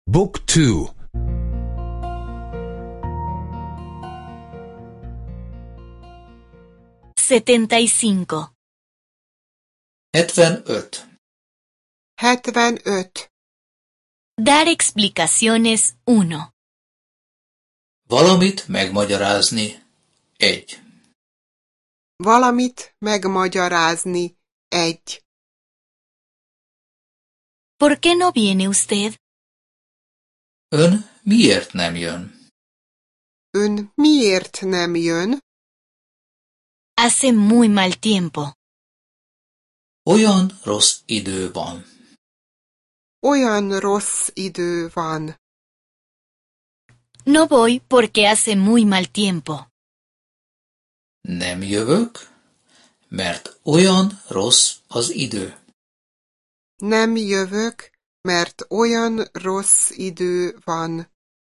Book 2. 75. 75. 75. Dar explicaciones 1. Valamit megmagyarázni. 1. Valamit megmagyarázni. 1. ¿Por qué no viene usted? Ön miért nem jön? Ön miért nem jön? Hace muy mal tiempo. Olyan rossz idő van. Olyan rossz idő van. No voy porque hace muy mal tiempo. Nem jövök, mert olyan rossz az idő. Nem jövök, mert olyan rossz idő van.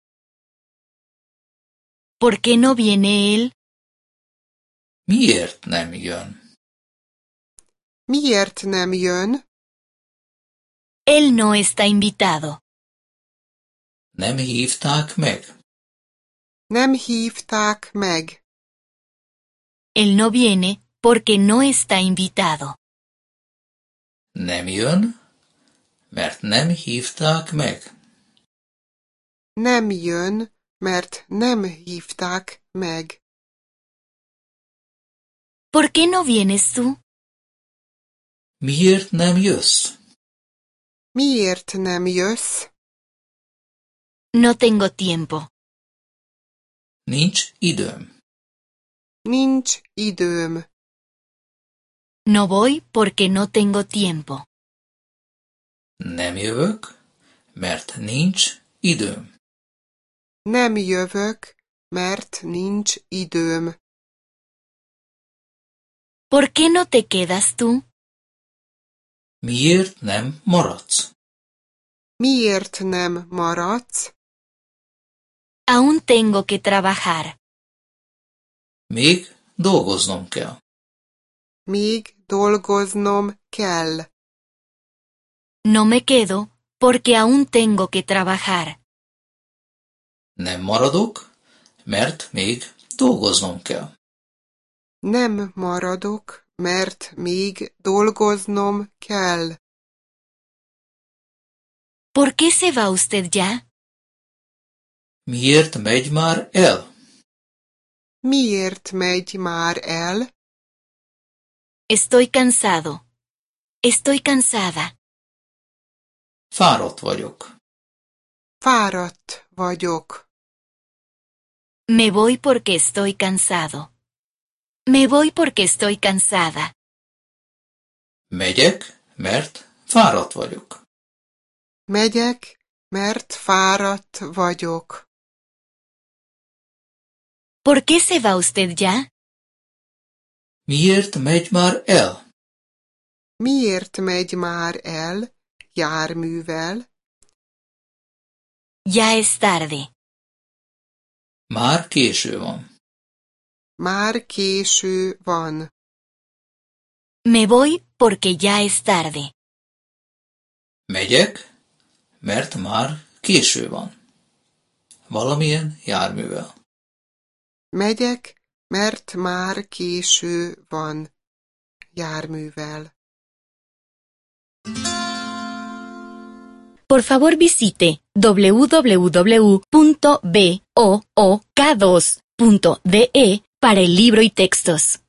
¿Por qué no viene él? Miért nem jön? Miért nem jön? Él no está invitado. Nem hívták meg? Nem hívták meg. Él no viene porque no está invitado. Nem jön, mert nem hívták meg. Nem jön, mert nem hívták meg. ¿Por qué no vienes tú? Miért nem jössz? Miért nem jössz? No tengo tiempo. Nincs időm. Nincs időm. No voy porque no tengo tiempo. Nem jövök, mert nincs időm. Nem jövök, mert nincs időm. ¿Por qué no te quedas tú? Miért nem maradsz? Miért nem maradsz? Aún tengo que trabajar. Még dolgoznom kell. Még dolgoznom kell. No me quedo porque aún tengo que trabajar. Nem maradok, mert még dolgoznom kell. Nem maradok, mert még dolgoznom kell. ¿Por qué se va usted ya? Miért megy már el? Miért megy már el? Estoy cansado. Estoy cansada. Fáradt vagyok. Fáradt vagyok. Me voy porque estoy cansado. Me voy porque estoy cansada. Megyek, mert fáradt vagyok. Megyek, mert fáradt vagyok. ¿Por qué se va usted ya? Miért megy már el? Miért megy már el járművel? Ya es tarde. Már késő van. Már késő van. Me voy porque ya es tarde. Megyek, mert már késő van. Valamilyen járművel. Megyek, mert már késő van járművel. Por favor visite www.book2.de para el libro y textos.